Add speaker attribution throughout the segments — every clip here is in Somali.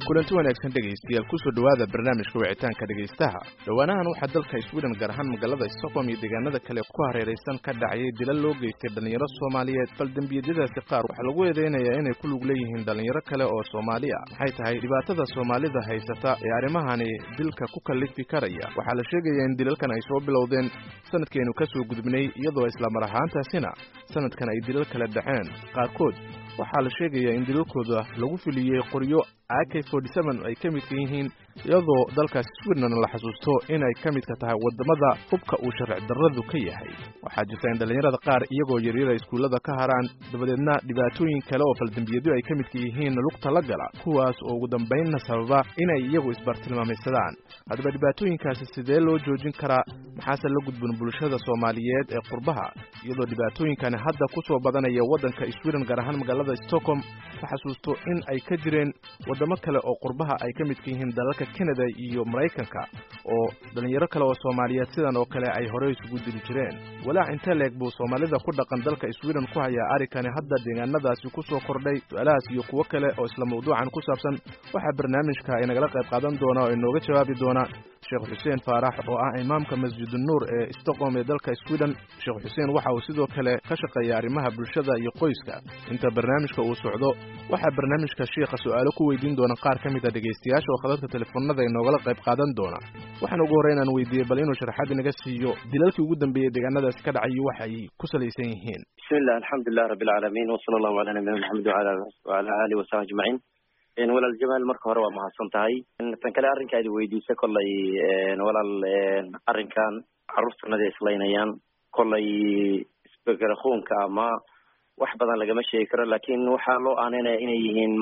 Speaker 1: kulanti wanaagsan dhegaystayaal ku soo dhawaada barnaamijka wicitaanka dhegaystaha dhawaanahan waxaa dalka Sweden gaar ahaan magaalada Stockholm iyo deegaanada kale ku hareeraysan ka dhacay dilal loo geystay dhalinyaro Soomaaliyeed bal dambiyadaasi qaar waxa lagu eedeynayaa inay ku lug leeyihiin dhalinyaro kale oo Soomaali ah maxay tahay dhibaatada Soomaalida haysata ee arrimahani dilka ku kalifi karaya waxaa la sheegayaa in dilalkan ay soo bilowdeen sanadkeenu ka soo gudubnay iyadoo isla mar ahaantaasina sanadkan ay dilal kala dhaceen qaarkood waxaa la sheegayaa in dilalkooda lagu filiyay qoryo AK47 ay ka mid yihiin iyadoo dalkaas Sweden la xasuusto inay ka mid tahay wadamada hubka uu sharci darradu ka yahay waxaa jirta in dhalinyarada qaar iyagoo yaryar iskuulada ka haraan dabadeedna dhibaatooyin kale oo faldambiyadu ay ka mid yihiin lugta la gala kuwaas oo ugu dambeynna sababa inay iyagu isbartilmaameedsadaan hadaba dhibaatooyinkaasi sidee loo joojin karaa maxaase la gudbin bulshada Soomaaliyeed ee qurbaha iyadoo dhibaatooyinkani hadda ku soo badanaya wadanka Sweden gaar ahaan magaalada Stockholm la xasuusto in ay ka jireen wadamo kale oo qurbaha ay ka mid yihiin dalalka Canada iyo Mareykanka oo dhalinyaro kale oo Soomaaliyeed sidan oo kale ay hore isugu dili jireen walaa inta leeg buu Soomaalida ku dhaqan dalka Sweden ku haya arikani hadda deegaanadaasi ku soo kordhay su'aalahaas iyo kuwa kale oo isla mawduucan ku saabsan waxa barnaamijka ay nagala qayb qaadan doona oo inooga jawaabi doona Sheekh Xuseen Faarax oo ah imaamka Masjid Nuur ee Stockholm ee dalka Sweden Sheekh Xuseen waxa uu sidoo kale ka shaqeeyaa arrimaha bulshada iyo qoyska inta barnaamijka uu socdo waxa barnaamijka sheekha su'aalo ku weydiin doona qaar ka mid ah dhageystayaasha oo khadadka telefoonada inooga qayb qaadan doona waxaan ugu horeynaan weydiiyay bal inuu sharaxaad inaga siiyo dilalkii ugu dambeeyay deegaanadaas ka dhacay waxa ay ku saleysan yihiin
Speaker 2: bismillaah alxamdulillaah rabbil caalamiin wa sallallahu ala nabiyyina muhammad wa ala alihi wa sahbihi ajma'in walaal Jamaal marka hore waa mahadsan tahay tan kale arrinkaadi weydiisay kollay walaal arrinkan carruurtanada islaynayaan kollay isbagarakhunka ama wax badan lagama sheegi karo laakiin waxaa loo aaneynaya inay yihiin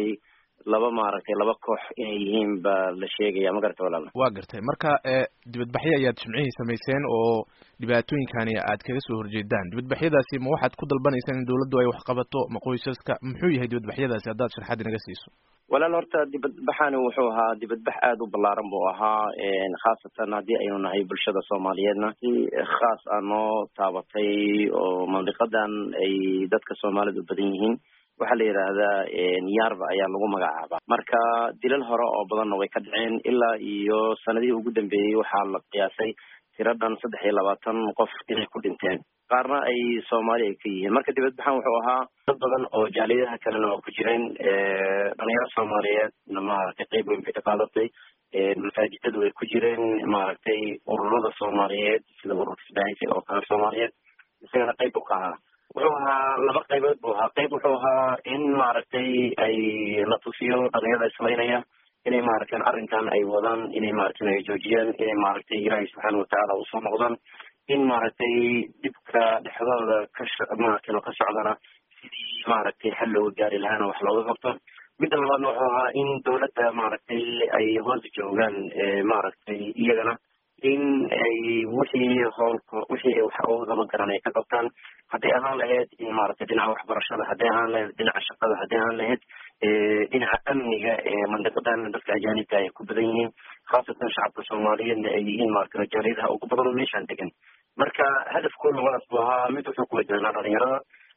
Speaker 2: laba koox inay yihiin ba la sheegaya ma garata walaal
Speaker 1: waa gartay marka dibadbaxyo ayaad jimcihii samayseen oo dhibaatooyinkani aad kaga soo horjeedaan dibadbaxyadaasi ma waxaad ku dalbanaysaan in dawladdu ay wax qabato ma qoysaska muxuu yahay dibadbaxyadaasi haddaad sharaxaad inaga siiso
Speaker 2: walaal horta dibadbaxani wuxuu ahaa dibadbax aad u ballaaran buu ahaa khaasatan haddii aynu nahay bulshada Soomaaliyeedna si khaas ah noo taabatay oo mandiqadan ay dadka Soomaalidu badan yihiin waxaa la yiraahdaa Yarba ayaa lagu magacaabaa marka dilal hore oo badan way ka dhaceen ilaa iyo sanadihii ugu dambeeyay waxaa la qiyaasay tiradan 23 qof inay ku dhinteen qaarna ay Soomaali ay ka yihiin marka dibadbaxan wuxuu ahaa dad badan oo jaaliyadaha kalena oo ku jireen dhalinyaro Soomaaliyeed maaragtay qayb weyn ka qaadatay masaajidadu way ku jireen maaragtay ururada Soomaaliyeed sida ururka Isbahaysiga oo kale Soomaaliyeed isagana qayb u ka ahaa wuxuu ahaa laba qaybood buu ahaa qayb wuxuu ahaa in maaragtay ay la tusiyo dhalinyarada islaynaya inay maaragtay arrinkan ay wadaan inay maaragtay ay joojiyaan inay maaragtay Ilaahay subxaanahu wa ta'aala u soo noqdaan in maaragtay dibka dhexdooda maaragtay ka socdana sidii maaragtay xal looga gaari lahaana wax looga qabto midda labaadna wuxuu ahaa in dawladda maaragtay ay hoos joogaan maaragtay iyagana in ay wixii wax uga qaban karaan ay ka qabtaan hadday ahaan lahayd in maaragtay dhinaca waxbarashada hadday ahaan lahayd dhinaca shaqada hadday ahaan lahayd dhinaca amniga ee mandiqadan dadka ajaanibka ay ku badan yihiin khaasatan shacabka Soomaaliyeedna ay yihiin maaragtay jaaliyadaha ugu badan meeshaan degan marka hadafkooda walaas buu ahaa mid wuxuu ku wajahnaa dhalinyarada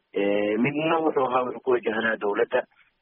Speaker 2: midna wuxuu ku wajahnaa dawladda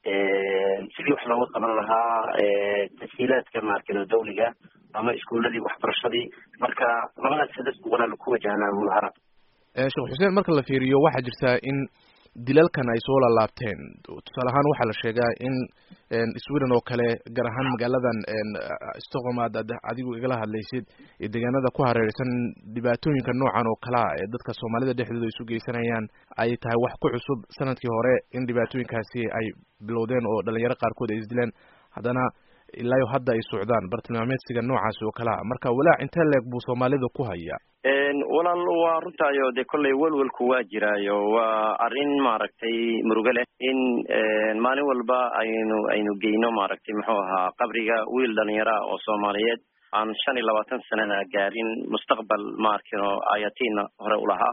Speaker 2: sidii wax looga qaban lahaa tashiilaadka maaragtay dawliga ama iskuuladii waxbarashadii marka labadaas hadaf walaal ku wajahnaa mudaharad
Speaker 1: Sheekh Xuseen marka la fiiriyo waxa jirta in dilalkan ay soo laabteen tusaale ahaan waxaa la sheegaa in Sweden oo kale gaar ahaan magaaladan Stockholm adigu igala hadlaysid deegaanada ku hareeraysan dhibaatooyinka noocan oo kala ah ee dadka Soomaalida dhexdooda isu geysanayaan ay tahay wax ku cusub sanadkii hore in dhibaatooyinkaasi ay bilowdeen oo dhalinyaro qaarkood ay isdileen haddana ilaa hadda ay socdaan bartilmaameedsiga noocaas oo kala marka walaa inta leeg buu Soomaalida ku haya
Speaker 2: walaal waa runtaayo de kollay walwalku waa jiraayo waa arrin maaragtay murugo leh in maalin walba aynu geyno maaragtay muxuu ahaa qabriga wiil dhalinyaro oo Soomaaliyeed aan 25 sanana gaarin mustaqbal maarkino ayatiina hore u lahaa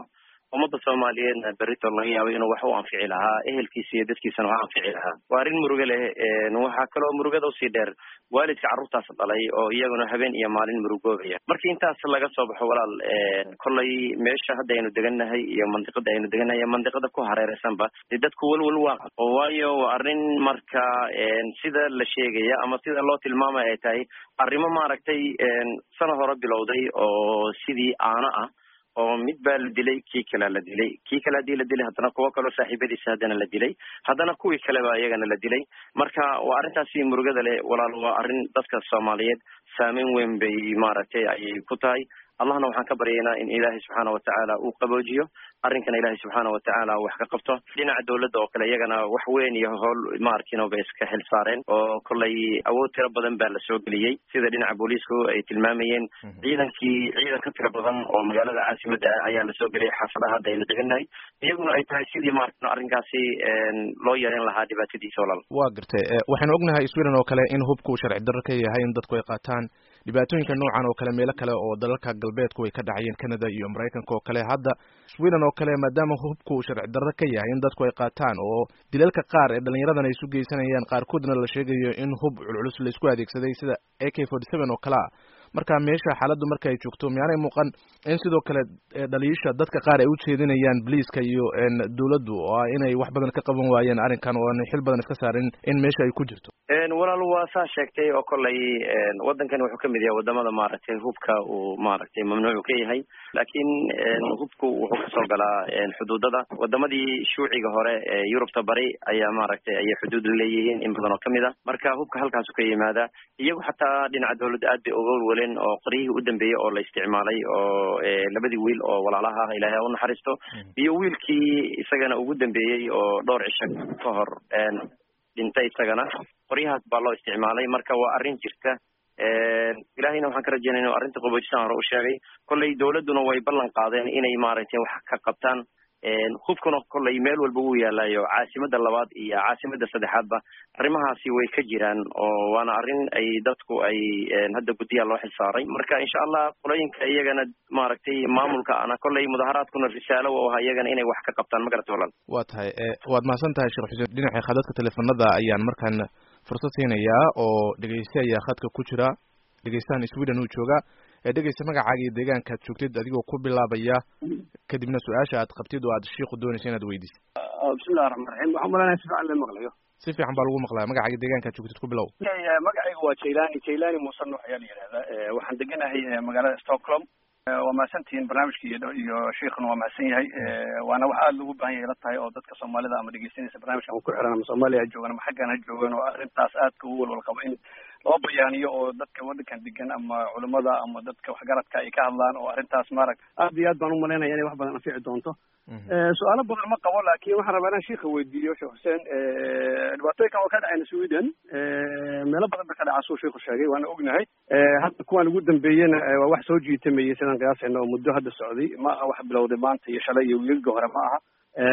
Speaker 2: ummadda Soomaaliyeedna berrito laga yaabo inuu wax u anfici lahaa ehelkiisa iyo dadkiisana wax anfici lahaa waa arrin murugo leh waxa kaloo murugada u sii dheer waalidka carruurtaas dhalay oo iyaguna habeen iyo maalin murugoobaya markii intaas laga soo baxo walaal kollay meesha hadda aynu degannahay iyo mandiqada aynu degannahay mandiqada ku hareeraysanba dadku walwal waa waayo waa arrin marka sida la sheegaya ama sida loo tilmaamay ay tahay arrimo maaragtay sana hore bilowday oo sidii aana ah oo mid baa la dilay kii kale la dilay haddana kuwa kaloo saaxiibadiisa haddana la dilay haddana kuwii kale baa iyagana la dilay marka waa arrintaasi murugada leh walaal waa arrin dadka Soomaaliyeed saameyn weyn bay maaragtay ayay ku tahay allahna waxaan ka baryaynaa in ilaahay subxaana watacaala uu qaboojiyo arrinkana ilaahay subxaana watacaala wax ka qabto dhinaca dowladda oo kale iyagana wax weyn iyo howl maarkiino bay iska xil saareen oo kollay awood tiro badan baa la soo geliyey sida dhinaca booliisku ay tilmaamayeen ciidan ka tiro badan oo magaalada caasimadda ayaa la soo geliyay xaafadaha hadda aynu degannahay iyaguna ay tahay sidii maarkino arrinkaasi loo yareyn lahaa dhibaatadiisa walaal
Speaker 1: waa gartay waxaan ognahay Sweden oo kale in hubku sharci darro ka yahay in dadku ay qaataan dhibaatooyinka noocan oo kale meelo kale oo dalalka galbeedku ay ka dhacayeen Canada iyo Mareykanka oo kale hadda Sweden oo kale maadaama hubku sharci darro ka yahay in dadku ay qaataan oo dilalka qaar ee dhalinyaradan ay isu geysanayaan qaarkoodna la sheegayo in hub culculus la isku adeegsaday sida AK47 oo kale marka meesha xaaladdu marka ay joogto miyaanay muuqan in sidoo kale dhaliisha dadka qaar ay u jeedinayaan booliiska iyo dawladdu oo inay wax badan ka qaban waayeen arrinkan oo aan xil badan iska saarin in meesha ay ku jirto
Speaker 2: walaal waa saa sheegtay oo kollay waddankan wuxuu ka mid yahay wadamada maaragtay hubka uu maaragtay mamnuuc ka yahay laakiin hubku wuxuu kasoo galaa xuduudada wadamadii shuuciga hore ee Yurubta bari ayaa maaragtay ay xuduud leeyihiin in badan oo kamid ah marka hubka halkaas ka yimaada iyagu xataa dhinaca dawladda aad bay uga oo qoriyihii u dambeeyay oo la isticmaalay oo labadii wiil oo walaalaha ah ilaahay u naxariisto iyo wiilkii isagana ugu dambeeyay oo dhowr cisho ka hor dhintay isagana qoryahaas baa loo isticmaalay marka waa arrin jirta ilaahayna waxaan ka rajaynayaa inuu arrinta qaboojisaan hore u sheegay kollay dawladduna way ballan qaadeen inay maaragtay wax ka qabtaan hubkuna kollay meel walba wuu yaalayo caasimada labaad iyo caasimada saddexaadba arrimahaasi way ka jiraan oo waana arrin ay dadku ay hadda guddiya loo xilsaaray marka insha Allah qolooyinka iyagana maaragtay maamulka ana kollay mudaharaadkuna risaalo oo ah iyagana inay wax ka qabtaan ma garata walaal
Speaker 1: waa tahay waad mahadsan tahay Sheekh Xuseen dhinaca khadadka telefoonada ayaan markaan fursad siinayaa oo dhageystayaasha khadka ku jira dhageystahan Sweden uu jooga dhageysta magacaaga iyo deegaanka aad joogtid adigoo ku bilaabaya kadibna su'aasha aad qabtid oo aad sheekhu doonayso inaad weydiiso
Speaker 3: bismillaahir rahmaanir rahiim waxaan malaynayaa si fiican la maqlayo
Speaker 1: si fiican baa lagu maqlaa magacaaga deegaanka aad joogtid ku bilow
Speaker 3: magacaygu waa Jaylani Muuse Nuux ayaa la yiraahdaa waxaan deganahay magaalada Stockholm waa mahadsantihiin barnaamijka iyo sheekhuna waa mahadsan yahay waana wax aad loogu baahan yahay la tahay oo dadka Soomaalida ama dhageysanaysa barnaamijkan ku xiran ama Soomaaliya joogan ama xaggan joogan oo arrintaas aad ka walwal qabo in loo bayaaniyo oo dadka waddankan degan ama culimada ama dadka waxgaradka ay ka hadlaan oo arrintaas aad iyo aad baan u maleynayaa inay wax badan anfici doonto su'aalo badan ma qabo laakiin waxaan rabaa inaan sheekha weydiiyo Sheekh Xuseen dhibaatooyinkan oo ka dhacayna Sweden meelo badan ba ka dhacay soo sheekhu sheegay waana ognahay hadda kuwan ugu dambeeyana waa wax soo jiitamayay sidaan qiyaasayna oo muddo hadda socday ma aha wax bilowday maanta iyo shalay iyo wiilga hore ma aha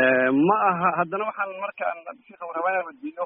Speaker 3: ma aha haddana waxaan markaan sheekha rabaa inaan weydiiyo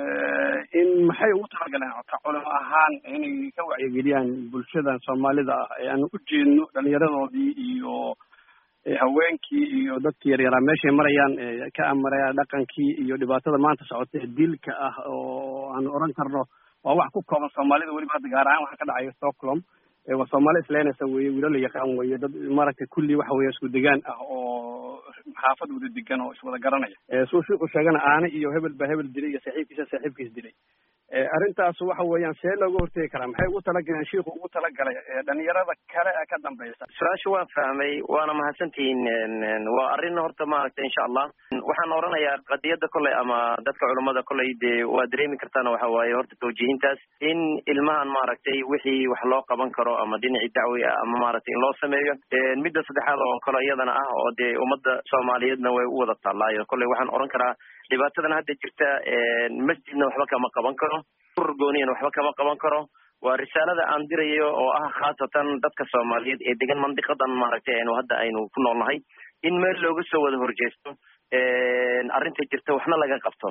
Speaker 3: in maxay ugu talagaleen culimo ahaan inay ka wacyigeliyaan bulshada Soomaalida ah ee aan u jeedno dhalinyaradoodii iyo haweenkii iyo dadkii yaryaraa meeshay marayaan ka amaraya dhaqankii iyo dhibaatada maanta socotay dilka ah oo aan oran karno waa wax ku kooban Soomaalida weliba hadda gaar ahaan waxa ka dhacay Stockholm waa Soomaali isleenaysa weeye wiilal la yaqaan weeye dad maaragtay kulli waxa weeye isku degaan ah oo xaafad wada degan oo iswada garanaya soo sheekhu sheegana aana iyo hebel ba hebel dilay iyo saaxiibkiis dilay arrintaas waxa weeyaan see looga hortagi karaa maxay ugu talagaleen sheekhu ugu talagalay dhalinyarada kale ee ka dambaysa
Speaker 2: su'aasha waa fahmay waana mahadsantihiin waa arrin horta maaragtay insha Allah waxaan oranayaa qadiyada kolley ama dadka culimada kolley dee waa dareemi kartaan waxa waaye horta tawjiihintaas in ilmahan maaragtay wixii wax loo qaban karo ama dhinacii dacwi ah ama maaragtay in loo sameeyo midda saddexaad oo kale iyadana ah oo dee ummadda Soomaaliyeedna way u wada taalaayo kolley waxaan oran karaa dhibaatadan hadda jirta masjidna waxba kama qaban karo urgooniyan waxba kama qaban karo waa risaalada aan dirayo oo ah khaasatan dadka Soomaaliyeed ee degan mandiqadan maaragtay aynu ku noolnahay in meel looga soo wada horjeesto arrinta jirta waxna laga qabto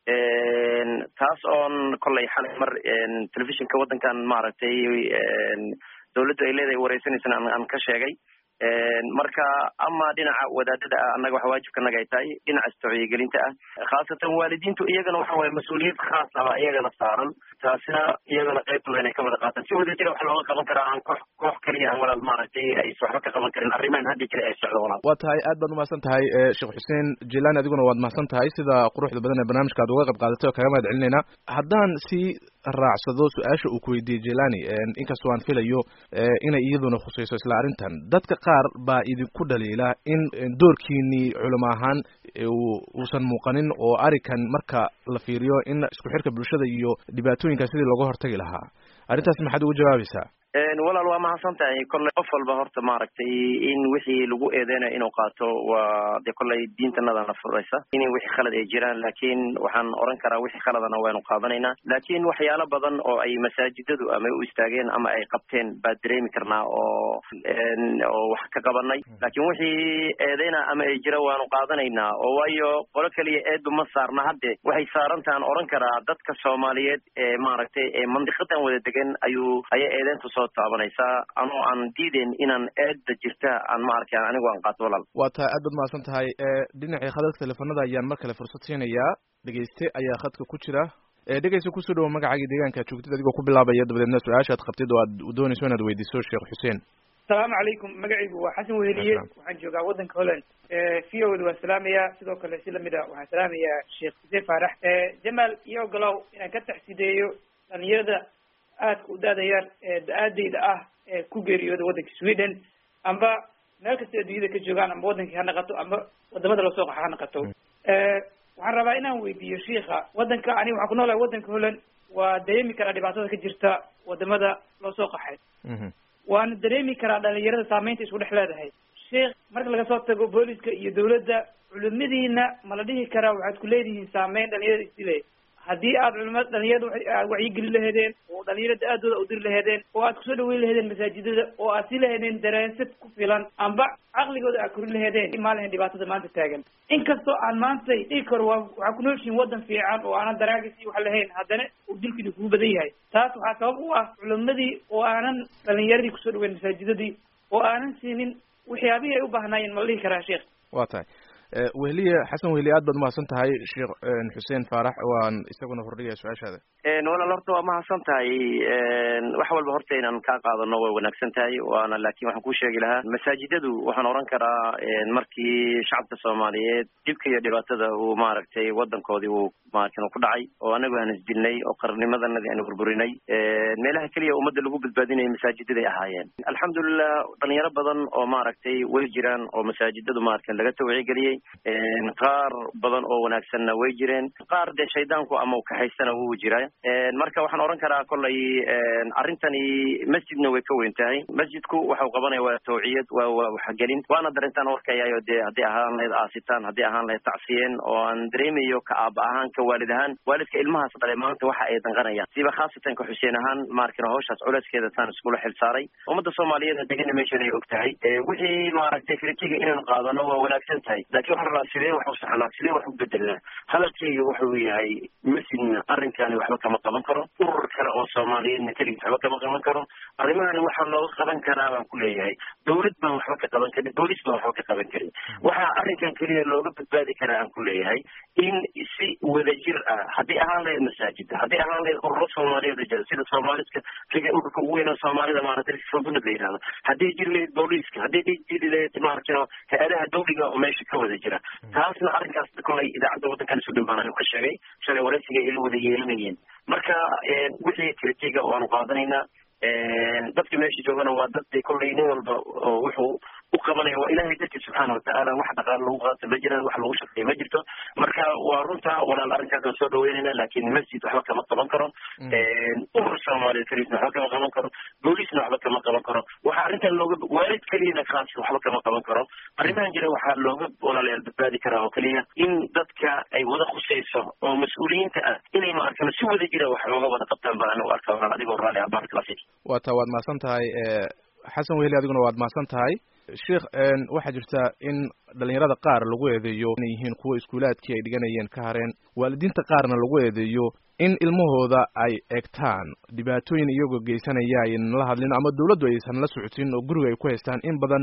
Speaker 2: taas oon kolley xalay mar telefishinka waddankan maaragtay dawladdu ay leedahay wareysanaysan aan ka sheegay marka ama dhinaca wadaadada annaga waxa waajibkanaga ay tahay dhinaca istawciyegelinta khaasatan waalidiintu iyagana waxa waaye mas-uuliyad khaas ah iyagana saaran taasina iyagana qaybtooda inay ka wada qaataan si wada jira wax looga qaban karaa aan koox kaliya aan walaal maaragtay ay waxba ka qaban karin arrimahan hadda jira ay socdo walaal.
Speaker 1: waa tahay aad baad umahadsan tahay sheekh xuseen jilani adiguna waad mahadsan tahay sida quruxda badan ee barnaamijka aad uga qayb qaadatay oo kaga mahad celinaynaa. haddaan si raacsado su-aasha uu ku weydiiyey jilani inkastoo aan filayo inay iyaduna khusayso isla arrintan, dadka qaar baa idinku dhaliila in doorkiinii culamo ahaan uusan muuqanin oo arikan marka la fiiriyo in isku xirka bulshada iyo dhibaatooyinka sidii looga hortagi lahaa. arrintaas maxaad ugu jawaabaysaa?
Speaker 2: walaal waa mahadsan tahay. kolley qof walba horta maaragtay in wixii lagu eedeynayo inuu qaato waa dee kolley diintanadana furaysa in wixii khalad ay jiraan, laakiin waxaan oran karaa wixii khaladana waynu qaadanaynaa. laakiin waxyaalo badan oo ay masaajidadu ama u istaageen ama ay qabteen baa dareemi karnaa oo wax ka qabanay, laakiin wixii eedeyna ama ay jira waanu qaadanaynaa oo waayo qolo keliya eedba ma saarna. hadde waxay saarantaan oran karaa dadka Soomaaliyeed ee maaragtay ee mandiqadan wada degan ayay eedeyntu soo taabanaysaa anoo aan diideen inaan eedda jirta aan maaragtay anigu aan qaato walaal.
Speaker 1: waa tahay aad baad mahadsan tahay. dhinacii khadadka teleefanada ayaan mar kale fursad siinayaa. dhegeyste ayaa khadka ku jira. dhegeyste kusoo dhawo magacaagii deegaanka joogtid adigoo ku bilaabaya dabadeedna su-aashaad qabtid oo aad doonayso inaad weydiiso sheekh xuseen.
Speaker 4: asalaamu calaykum, magacaygu waa xasan weheliye, waxaan joogaa waddanka Holland. VOda waan salaamayaa, sidoo kale si lamid ah waxaan salaamayaa sheekh xuseen faarax. jamaal iyo ogolow inaan ka taxsideeyo dhalinyarada aadka u daadayaan da-aadeyda ah ee ku geeriyooda waddanka Sweden amba meel kasta adduunyada ka joogaan amba waddankii ha naqato amba wadamada loo soo qaxa ha naqato. waxaan rabaa inaan weydiiyo shiikha, waddanka aniga waxaan ku noolahay waddanka Holland, waa dareemi karaa dhibaatada ka jirta wadamada loo soo qaxay. waana dareemi karaa dhalinyarada saameynta isku dhex leedahay. sheekh, marka laga soo tago booliska iyo dawladda, culimadiina ma la dhihi karaa waxaad ku leedihiin saameyn dhalinyarada isdilay? haddii aad culimada dhalinyarada wacyigelin laheedeen oo dhalinyarada aadooda u diri laheedeen oo aad kusoo dhaweyn laheedeen masaajidada oo aad sii laheedeen daraasad ku filan amba caqligooda aad korin laheedeen ma lahayn dhibaatada maanta taagan. inkastoo aan maantay dhigi karo waxaa ku nooshihiin waddan fiican oo aanan daraagis iyo wax lahayn, haddana uu dilkiina kugu badan yahay. taas waxaa sabab u ah culimadii oo aanan dhalinyaradii kusoo dhaweyn masaajidadii oo aanan siinin waxyaabihii ay u baahnaayeen ma la dhihi karaa sheekh?
Speaker 1: waa tahay wehliye xasan wehliye aad baad mahadsan tahay. sheekh xuseen faarax waan isaguna hordhigaya su-aashaada.
Speaker 2: walaal horta waa mahadsan tahay. wax walba horta inaan kaa qaadano way wanaagsan tahay, waana laakiin waxaan kuu sheegi lahaa masaajidadu waxaan oran karaa markii shacabka Soomaaliyeed dhibka iyo dhibaatada uu maaragtay waddankoodii uu maaragtay ku dhacay oo anagu aan isdilnay oo qarnimadanadii aan burburinay, meelaha keliya ummadda lagu badbaadinayay masaajidaday ahaayeen. alxamdulillah dhalinyaro badan oo maaragtay way jiraan oo masaajidadu maaragtay laga tawcigeliyey, qaar badan oo wanaagsanna way jireen, qaar dee shaydaanku ama uu kahaysana wuu jiraa. marka waxaan oran karaa kollay arrintani masjidna way ka weyn tahay. masjidku waxau qabanaya waa tawciyad, waa waxgelin, waana darintaan warkayayo dee haddii ahaan lahayd aasitaan, haddii ahaan lahayd tacsiyeen, oo aan dareemayo ka aaba ahaan ka waalid ahaan waalidka ilmahaas dhalay maanta waxa ay danqanayaan siba khaasatan ka xuseen ahaan maarkin hawshaas culeyskeeda taan iskula xil saaray. ummadda Soomaaliyeed degana meeshan ay og tahay wixii maaragtay kritiga inaan qaadano waa wanaagsan tahay, laakiin waxaan rabaa sidee wax u saxnaa, sidee wax u bedelnaa. hadalkayga wuxuu yahay masjidna arrinkani waxba kama qaban karo, urur kale oo Soomaaliyeedna keligii waxba kama qaban karo. arrimahani waxaa looga qaban karaa baan ku leeyahay dawlad baan waxba ka qaban karin, boolis baan waxba ka qaban karin. waxaa arrinkan keliya looga badbaadi karaa aan ku leeyahay in si wadajir ah, haddii ahaan lahayd masaajida, haddii ahaan lahayd ururo Soomaaliyeed oo jira sida Soomaaliska riga ururka ugu weyn oo Soomaalida maaragtay fudud la yidhahdo, haddii jiri lahayd booliska, haddii jiri lahayd maaragtay hay-adaha dawliga oo meesha ka wada jira. taasna arrinkaas kolay idaacadda waddankan isu dhimbaan ka sheegay shalay waraysiga ay la wada yeelanayeen. marka wixii kritiga waanu qaadanaynaa. dadka meesha joogana waa dad kollay nin walba oo wuxuu u qabanaya waa ilaahay dadki subxaana watacaala, wax dhaqaal lagu qaato ma jiraan, wax lagu shaqeeyo ma jirto. marka waa runta walaal arrinkaas waan soo dhaweynayna, laakiin masjid waxba kama qaban karo, urur Soomaaliyeed keliisna waxba kama qaban karo, boolisna waxba kama qaban karo. waxaa arrintan looga waalid keliyana khaas waxba kama qaban karo. arrimahan jira waxaa looga walaalayaal badbaadi karaa oo keliya in dadka ay wada khusayso oo mas-uuliyiinta ah inay maarkano si wada jira wax looga wada qabtaan baan anigu arkaa walaal adigoo raali ah. barakallahu fiik.
Speaker 1: waa taa waad mahadsan tahay xasan wehli, adiguna waad mahadsan tahay. sheekh waxaa jirta in dhalinyarada qaar lagu eedeeyo inay yihiin kuwa iskuulaadkii ay dhiganayeen ka hareen, waalidiinta qaarna lagu eedeeyo in ilmahooda ay egtaan dhibaatooyin iyagoo geysanaya aynan la hadlin ama dawladdu aysan la socotin oo guriga ay ku haystaan in badan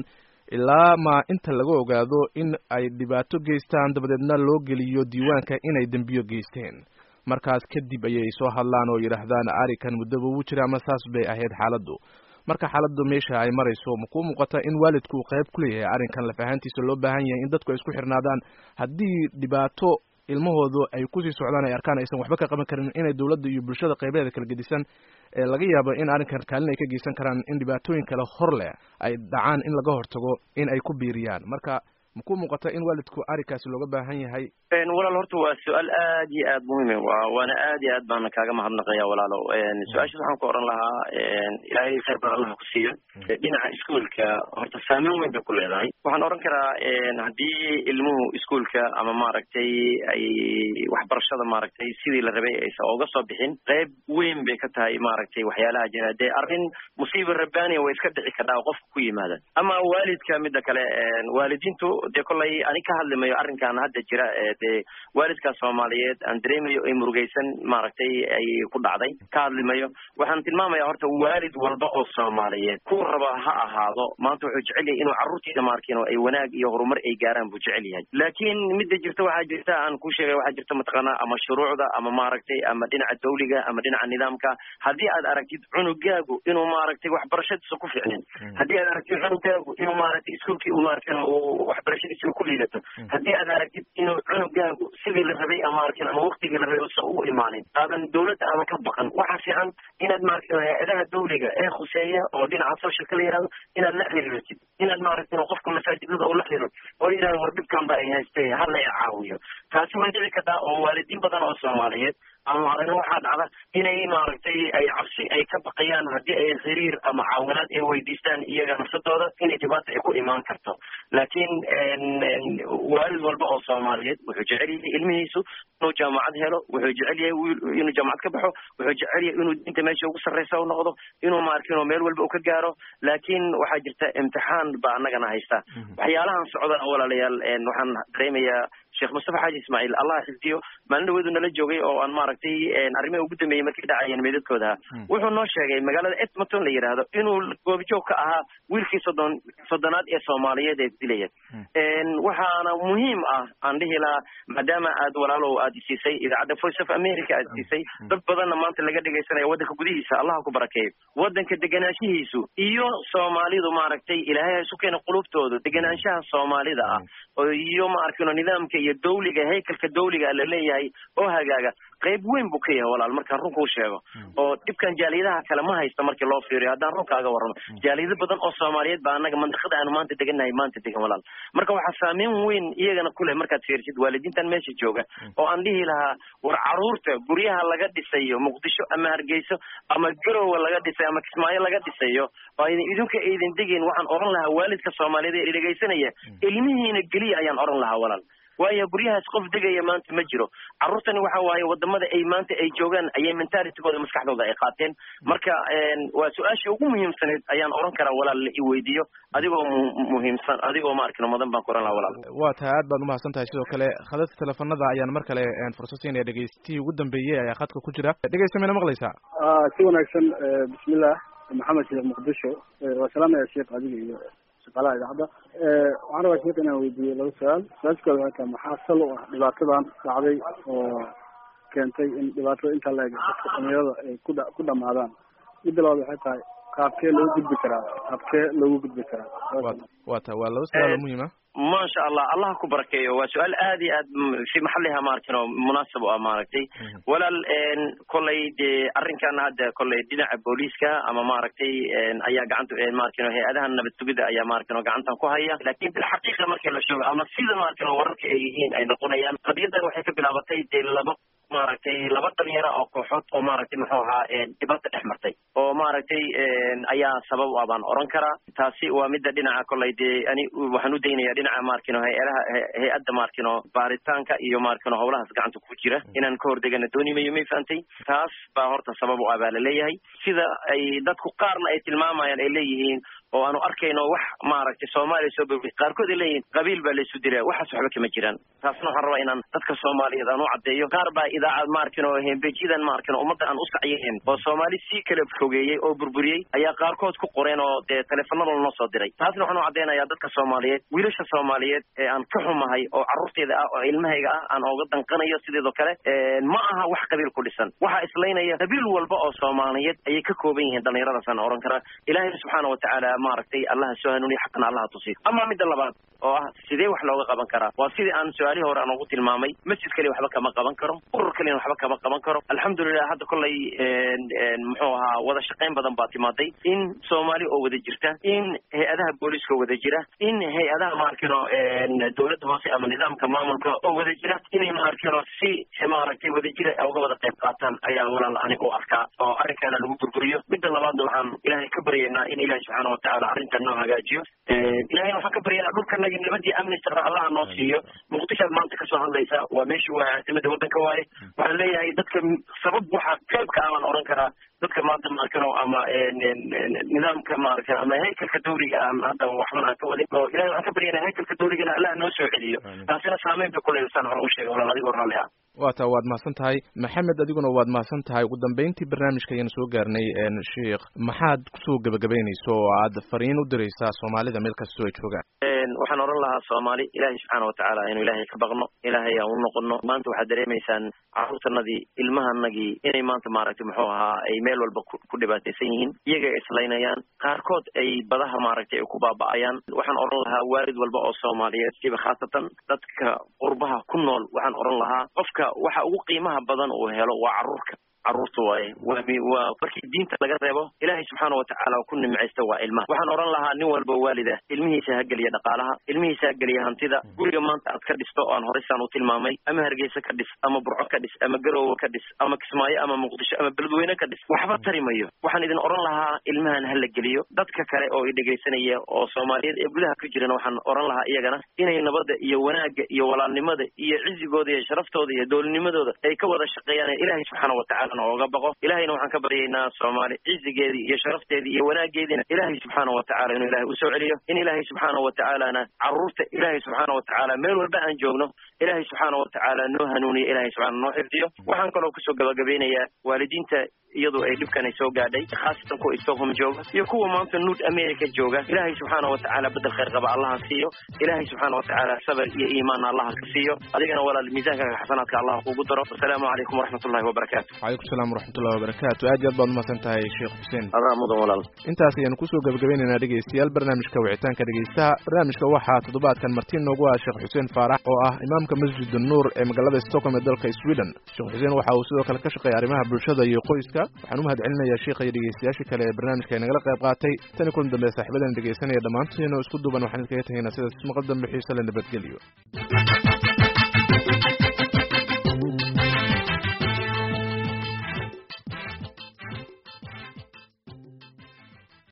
Speaker 1: ilaa ma inta laga ogaado in ay dhibaato geystaan dabadeedna loo geliyo diiwaanka inay dembiyo geysteen markaas kadib ayay soo hadlaan oo yidhaahdaan arrinkan muddaba wuu jira ama saas bay ahayd xaaladdu marka xaaladdu meesha ay marayso ma kuu muuqata in waalidku qayb ku leeyahay arrinkan lafahantiisa loo baahan yahay in dadku ay isku xirnaadaan haddii dhibaato ilmahoodu ay kusii socdaan ay arkaan aysan waxba ka qaban karin inay dawladda iyo bulshada qaybaheeda kala gedisan laga yaabo in arrinkan kaalin ay ka geysan karaan in dhibaatooyin kale hor leh ay dhacaan in laga hortago in ay ku biiriyaan marka ma ku muuqata in waalidku arrinkaasi looga baahan yahay
Speaker 2: walaal horta waa su-aal aad iyo aad muhiim waana aad iyo aad baana kaaga mahadnaqaya walaalo su-aashaas waxaan ku oran lahaa ilaahay khayr badan allah ku siiyo dhinaca iskuolka horta saameyn weyn bay ku leedahay waxaan oran karaa haddii ilmuhu iskuolka ama maaragtay ay waxbarashada maaragtay sidii la rabay aysan ooga soo bixin qayb weyn bay ka tahay maaragtay waxyaalaha jira dee arrin musiiba rabbaaniya way iska dhici kartaa oo qofka ku yimaada ama waalidka midda kale waalidiintu dee kollay ani ka hadlimayo arrinkan hadda jira dee waalidka Soomaaliyeed aan dareemayo ay murugaysan maaragtay ay ku dhacday ka hadlimayo waxaan tilmaamayaa horta waalid walba oo Soomaaliyeed ku raba ha ahaado maanta wuxuu jecel yahay inuu carruurtiisa maarkino ay wanaag iyo horumar ay gaaraan buu jecel yahay laakiin midda jirta waxaa jirta aan ku sheegay waxaa jirta mataqaana ama shuruucda ama maaragtay ama dhinaca dawliga ama dhinaca nidaamka haddii aad aragtid cunugaagu inuu maaragtay waxbarashadiisa ku fiicnin haddii aad aragtid cunugaagu inuu maaragtay iskuulkii uu maarkino uu waxbarashadiisa ku liidato haddii aad aragtid inuu cunugaagu sidii la rabay ama maarkino ama waqtigii la rabay uusan u imaanin aadan dawladda ama ka baqan waxaa fiican inaad maarkino hay-adaha dawliga ee khuseeya oo dhinaca socialka la yihahdo inaad la xiriirtid inaad maaragtino qofka masaajidada uu la xiriiro oo yidhahdo war dhibkan ba ay haystay hala i caawiyo taasi way dhici kartaa oo waalidiin badan oo Soomaaliyeed ama arrin waxaa dhacda inay maaragtay ay cabsi ay ka baqayaan haddii ay xiriir ama caawinaad ay weydiistaan iyaga nafsadooda inay dhibaato ay ku imaan karto laakiin waalid walba oo Soomaaliyeed wuxuu jecel yahay ilmihiisu inuu jaamacad helo wuxuu jecel yahay inuu jaamacad ka baxo wuxuu jecel yahay inuu diinta meesha ugu sarreysa u noqdo inuu maarkino meel walba uu ka gaaro laakiin waxaa jirta imtixaan baa annagana haysta waxyaalahan socda walaalayaal waxaan dareemayaa sheekh Mustafa Xaaji Ismaaciil Allah xifdiyo maalin dhaweedu nala joogay oo aan maaragtay arrimaha ugu dambeeyay markii dhacayeen meedadkooda wuxuu noo sheegay magaalada Edmonton la yiraahdo inuu goobjoog ka ahaa wiilkii soddonaad ee Soomaaliyeed ee dilaya waxaana muhiim ah aan dhihi lahaa maadaama aad walaalow aad siisay idaacadda Voice of America aad siisay dad badanna maanta laga dhagaysanayo waddanka gudihiisa Allah ku barakeeyo waddanka deganaanshihiisu iyo Soomaalidu maaragtay Ilaahay isu keena qulubtooda deganaanshaha Soomaalida ah oo iyo maarkino nidaamka iyo dawliga haykalka dawliga la leeyahay oo hagaaga qayb weyn buu ka yahay walaal markaan runka u sheego oo dhibkan jaaliyadaha kale ma haysta markii loo fiiriyo haddaan runkaaga warramo jaaliyado badan oo Soomaaliyeed baa annaga mandaqada aanu maanta degannahay maanta degan walaal marka waxaa saameyn weyn iyagana ku leh markaad fiirsid waalidiintan meesha jooga oo aan dhihi lahaa war carruurta guryaha laga dhisayo Muqdisho ama Hargeysa ama Garowe laga dhisayo ama Kismaayo laga dhisayo oo idinka idin degeen waxaan oran lahaa waalidka Soomaaliyeed ee dhageysanaya ilmihiina geliya ayaan oran lahaa walaal waayo guryahaas qof degaya maanta ma jiro carruurtani waxa waaye wadamada ay maanta ay joogaan ayay mentalitigooda maskaxdooda ay qaateen marka waa su-aasha ugu muhiimsaneed ayaan oran karaa walaal la i weydiiyo adigoo muhiimsan adigoo ma arkino mudan baan ku oran lahaa walaal
Speaker 1: waa tahay aad baad umahadsan tahay sidoo kale khadadka teleefanada ayaan mar kale fursad siinaya dhegeystihi ugu dambeeyey ayaa khadka ku jira dhegeysta mayna maqlaysaa
Speaker 5: si wanaagsan bismillah maxamed sheekh muqdisho waa salaamaya sheekh adiga iyo shaqaalaha idaacadda waxaan rabaa sheekh inaan weydiiyo laba su-aalkooda waxay tahay maxaa sal u ah dhibaatadan dhacday oo keentay in dhibaatada intaa la eg dadka dhalinyarada ay ku dhamaadaan midda labaad waxay tahay qaabkee loogu gudbi karaa
Speaker 1: waa ta waa laba su-aal oo muhiim ah
Speaker 2: ما شاء الله الله كبركيه وسؤال آدي في محلها ماركنو مناسب وماركتي ولا كل أرين كان هذا كل دينا بوليسكا أما ماركتي أيا قعنتو ماركنو هي هذا النبت تبدأ أيا ماركنو قعنتو كوهيا لكن بالحقيقة ماركنو شو أما سيدا ماركنو ورك أيين أي نقول أيام قد يقدر وحيك بلابتي لبق maaragtay laba dhalinyaro oo kooxood oo maaragtay muxuu ahaa dibadda dhex martay oo maaragtay ayaa sabab u abaan oran karaa taasi waa midda dhinaca kolleyde ani waxaan u daynayaa dhinaca maarkino hay-adda maarkino baaritaanka iyo maarkino howlahaas gacanta ku jira inaan ka hordegana doonimayo may fahantay taas baa horta sabab u abaa la leeyahay sida ay dadku qaarna ay tilmaamayaan ay leeyihiin oo aanu arkayno wax maaragtay Soomaaliya soo bogay qaarkood ay leeyihiin qabiil baa la isu diray waxaas waxba kama jiraan taasna waxaan rabaa inaan dadka Soomaaliyeed aan u cadeeyo qaar baa idaacad maarkin oo hembejidan maarkin ummadda aan u sacayeen oo Soomaali si kala fogeeyay oo burburiyay ayaa qaarkood ku qoreen oo telefoonada loo soo diray taasna waxaan u cadeynayaa dadka Soomaaliyeed wiilasha Soomaaliyeed ee aan ka xumahay oo carruurteeda ah oo ilmahayga ah aan uga danqanayo sidoo kale ma aha wax qabiil ku dhisan waxa islaynaya qabiil walba oo Soomaaliyeed ay ka kooban yihiin dhalinyarada san oran kara Ilaahay subhanahu wa ta'ala maartay Allah soo hanuuni xaqna Allah tusi ama mid labaad oo ah sidee wax looga qaban karaa waa sidii aan su'aalihi hore aan ugu tilmaamay masjid kale waxba kama qaban karo urur kale waxba kama qaban karo alxamdulillah hadda kulay muxuu ahaa wada shaqeyn badan baa timaaday in Soomaali oo wada jirta in hay'adaha booliska wada jira in hay'adaha maarkino dawladda hoose ama nidaamka maamulka oo wada jira inay maarkino si maaragtay wada jira uga wada qayb qaataan ayaa walaal aniga u arkaa oo arrinkan lagu burburiyo midda labaad waxaan Ilaahay ka baryaynaa in Ilaahay subhanahu wa ta'ala arrintan noo hagaajiyo Ilaahay waxaan ka baryaynaa dhulkan nabadii amni sharci Allah noo siiyo muqdisho maanta ka soo hadlaysa waa meeshii waa caasimada waddanka waaye waxaan leeyahay dadka sabab waxa qayb ka aan oran karaa dadka maanta maarkano ama nidaamka maarkan ama haykalka dawliga ama hadda waxna ka wadin oo Ilaahay waxaan ka baryaynaa haykalka dawliga Allah noo soo celiyo taasina saameyn ku leeyahay hore u sheegay walaal adiga raalli ah
Speaker 1: waad mahadsan tahay maxamed adiguna waad mahadsan tahay ugu dambeyntii barnaamijka ayaan soo gaarnay sheekh maxaad ku soo gabagabeynayso oo aad fariin u diraysaa Soomaalida meel kasta ay joogaan
Speaker 2: waxaan oran lahaa Soomaali Ilaahay subhanahu wa ta'ala inuu Ilaahay ka baqno Ilaahay aan u noqono maanta waxa dareemaysaan carruurtanadii ilmahanagii inay maanta maaragtay muxuu ahaa ay meel walba ku dhibaataysan yihiin iyaga islaynayaan qaarkood ay badaha maaragtay ku baaba'ayaan waxaan oran lahaa waalid walba oo Soomaaliyeed siba khaasatan dadka qurbaha ku nool waxaan oran lahaa qofka waxa ugu qiimaha badan uu helo waa carruurta waa markii diinta laga reebo Ilaahay subhanahu wa ta'ala ku nimceysta waa ilmaha waxaan oran lahaa nin walba waalida ilmihiisa ha galiya dhaqaalaha ilmihiisa ha galiya hantida guriga maanta aad ka dhisto oo aan horeysaan u tilmaamay ama Hargeysa ka dhis ama Burco ka dhis ama Garowe ka dhis ama Kismaayo ama Muqdisho ama Beledweyne ka dhis waxba tarimayo waxaan idin oran lahaa ilmahan ha la galiyo dadka kale oo ay dhageysanaya oo Soomaaliyeed ee gudaha ku jirana waxaan oran lahaa iyagana inay nabadda iyo wanaaga iyo walaalnimada iyo cizigooda iyo sharaftooda iyo dawladnimadooda ay ka wada shaqeeyaan Ilaahay subhanahu wa ta'ala nooga baqo Ilaahayna waxaan ka baryaynaa Soomaali cizigeedii iyo sharafteedii iyo wanaageedina Ilaahay subhanahu wa ta'ala inuu Ilaahay u soo celiyo in Ilaahay subhanahu wa ta'ala carruurta Ilaahay subhanahu wa ta'ala meel walba aan joogno Ilaahay subhanahu wa ta'ala noo hanuuniyo Ilaahay subhanahu noo xifdiyo waxaan kaloo ku soo gabagabeynayaa waalidiinta iyadoo ay dhibkan ay soo gaadhay khaasatan kuwa Stockholm jooga iyo kuwa maanta North America jooga Ilaahay subhanahu wa ta'ala badal khayr qaba Allah siiyo Ilaahay subhanahu wa ta'ala sabr iyo iimaan Allah ka siiyo adigana walaal miisaanka xasanaadka Allah kugu daro assalaamu alaykum wa rahmatullahi wa barakatuh
Speaker 1: alaykum salaam wa rahmatullahi wa barakatuh aad iyo aad baad mahadsantahay Sheekh Xuseen
Speaker 2: mudan walaal
Speaker 1: intaas ayaan ku soo gabagabeynaa dhageystayaal barnaamijka wicitaanka dhageystaha barnaamijka waxaa toddobaadkan martiin noogu ah Sheekh Xuseen Faarax oo ah imaamka Masjid an-Nur ee magaalada Stockholm ee dalka Sweden Sheekh Xuseen waxa uu sidoo kale ka shaqeeyaa arrimaha bulshada iyo qoyska waxaan u mahadcelinayaa sheekha iyo dhageystayaasha kale ee barnaamijka nagala qayb qaatay tan kulan dambe saaxiibadan dhageysanaya dhamaantiin oo isku duuban waxaan idinkaga tagnaa sidaas maqal dambe xiiso leh nabadgelyo